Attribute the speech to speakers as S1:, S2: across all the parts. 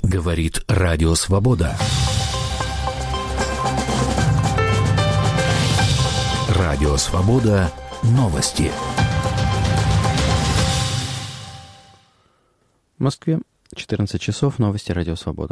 S1: Говорит Радио Свобода. Радио Свобода. Новости.
S2: В Москве 14 часов. Новости Радио Свобода.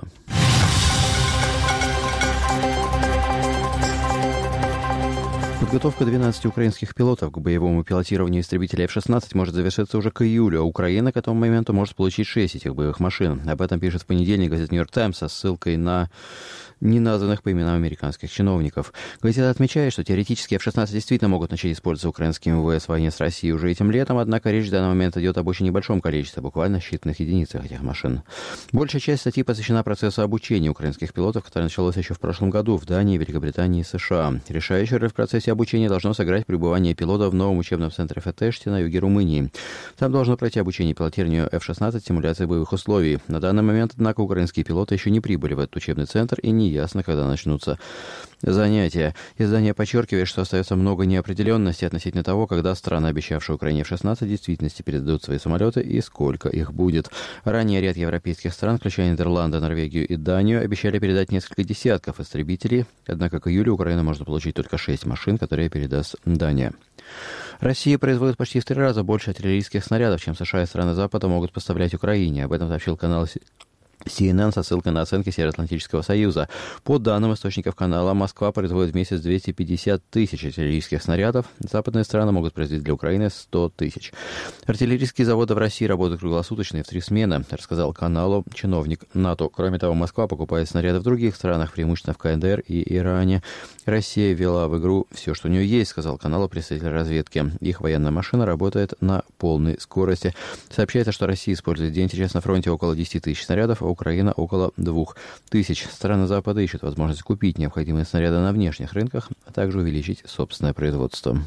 S2: Подготовка 12 украинских пилотов к боевому пилотированию истребителей F-16 может завершиться уже к июлю, а Украина к этому моменту может получить 6 этих боевых машин. Об этом пишет в понедельник газета «Нью-Йорк Таймс» со ссылкой на неназванных по именам американских чиновников. Газета отмечает, что теоретически F-16 действительно могут начать использоваться украинскими ВВС в войне с Россией уже этим летом, однако речь в данный момент идет об очень небольшом количестве, буквально считанных единицах этих машин. Большая часть статьи посвящена процессу обучения украинских пилотов, которое началось еще в прошлом году в Дании, Великобритании и США. Решающую роль в процессе обучения должно сыграть пребывание пилота в новом учебном центре Фетеште на юге Румынии. Там должно пройти обучение пилотированию F-16 симуляции боевых условий. На данный момент, однако, украинские пилоты еще не прибыли в этот учебный центр и не ясно, когда начнутся занятия. Издание подчеркивает, что остается много неопределенности относительно того, когда страны, обещавшие Украине F-16, в действительности передадут свои самолеты и сколько их будет. Ранее ряд европейских стран, включая Нидерланды, Норвегию и Данию, обещали передать несколько десятков истребителей, однако к июлю Украина может получить только 6 машин, которые передаст Дания. Россия производит почти в 3 раза больше артиллерийских снарядов, чем США и страны Запада могут поставлять Украине. Об этом сообщил канал CNN со ссылкой на оценки Североатлантического союза. По данным источников канала, Москва производит в месяц 250 тысяч артиллерийских снарядов. Западные страны могут произвести для Украины 100 тысяч. Артиллерийские заводы в России работают круглосуточно и в 3 смены, рассказал каналу чиновник НАТО. Кроме того, Москва покупает снаряды в других странах, преимущественно в КНДР и Иране. Россия ввела в игру все, что у нее есть, сказал каналу представитель разведки. Их военная машина работает на полной скорости. Сообщается, что Россия использует в день сейчас на фронте около 10 тысяч снарядов, а Украина около 2000. Страны Запада ищут возможность купить необходимые снаряды на внешних рынках, а также увеличить собственное производство.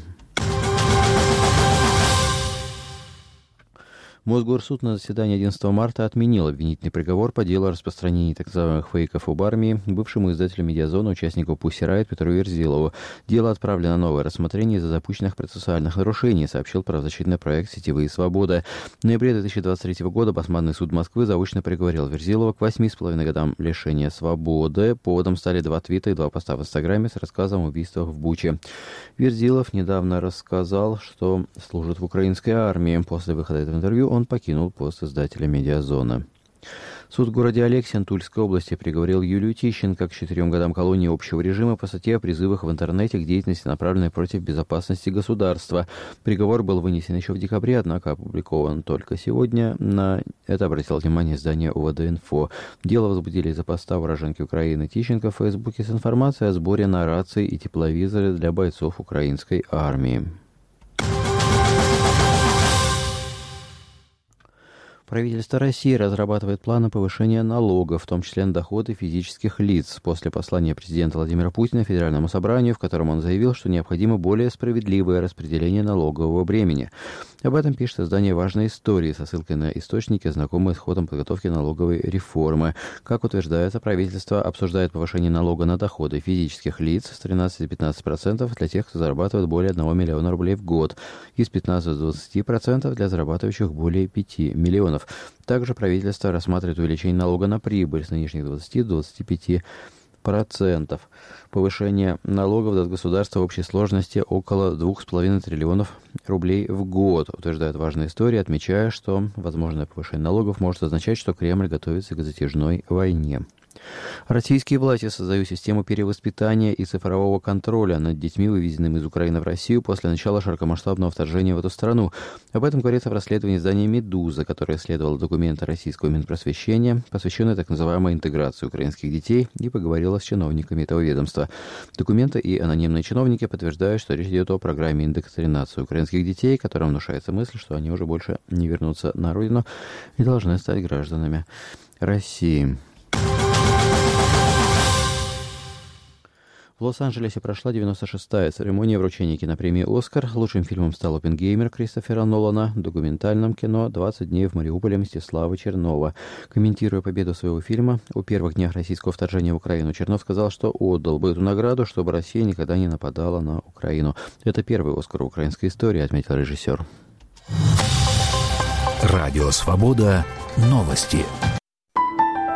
S2: Мосгорсуд на заседании 11 марта отменил обвинительный приговор по делу о распространении так называемых фейков об армии бывшему издателю «Медиазона», участнику Pussy Riot Петру Верзилову. Дело отправлено на новое рассмотрение из-за запущенных процессуальных нарушений, сообщил правозащитный проект «Сетевые свободы». В ноябре 2023 года Басманный суд Москвы заочно приговорил Верзилова к 8,5 годам лишения свободы. Поводом стали 2 твита и 2 поста в Инстаграме с рассказом о убийствах в Буче. Верзилов недавно рассказал, что служит в украинской армии. После выхода этого интервью он покинул пост издателя «Медиазона». Суд в городе Алексин Тульской области приговорил Юлию Тищенко к 4 годам колонии общего режима по статье о призывах в интернете к деятельности, направленной против безопасности государства. Приговор был вынесен еще в декабре, однако опубликован только сегодня. На это обратило внимание издание УВД-Инфо. Дело возбудили из-за поста уроженки Украины Тищенко в Фейсбуке с информацией о сборе на рации и тепловизоры для бойцов украинской армии. Правительство России разрабатывает планы повышения налогов, в том числе на доходы физических лиц, после послания президента Владимира Путина Федеральному собранию, в котором он заявил, что необходимо более справедливое распределение налогового бремени. Об этом пишет издание «Важные истории» со ссылкой на источники, знакомые с ходом подготовки налоговой реформы. Как утверждается, правительство обсуждает повышение налога на доходы физических лиц с 13 до 15% для тех, кто зарабатывает более 1 миллиона рублей в год, и с 15 до 20% для зарабатывающих более 5 миллионов. Также правительство рассматривает увеличение налога на прибыль с нынешних 20 до 25%. Повышение налогов даст государству в общей сложности около 2,5 триллионов рублей в год, утверждает «Важная история», отмечая, что возможное повышение налогов может означать, что Кремль готовится к затяжной войне. Российские власти создают систему перевоспитания и цифрового контроля над детьми, вывезенными из Украины в Россию после начала широкомасштабного вторжения в эту страну. Об этом говорится в расследовании издания «Медуза», которое исследовало документы российского Минпросвещения, посвященные так называемой интеграции украинских детей, и поговорила с чиновниками этого ведомства. Документы и анонимные чиновники подтверждают, что речь идет о программе индоктринации украинских детей, которым внушается мысль, что они уже больше не вернутся на родину и должны стать гражданами России. В Лос-Анджелесе прошла 96-я церемония вручения кинопремии «Оскар». Лучшим фильмом стал «Оппенгеймер» Кристофера Нолана, документальном кино «20 дней в Мариуполе» Мстислава Чернова. Комментируя победу своего фильма о первых днях российского вторжения в Украину, Чернов сказал, что отдал бы эту награду, чтобы Россия никогда не нападала на Украину. Это первый «Оскар» в украинской истории, отметил режиссер.
S1: Радио «Свобода». Новости.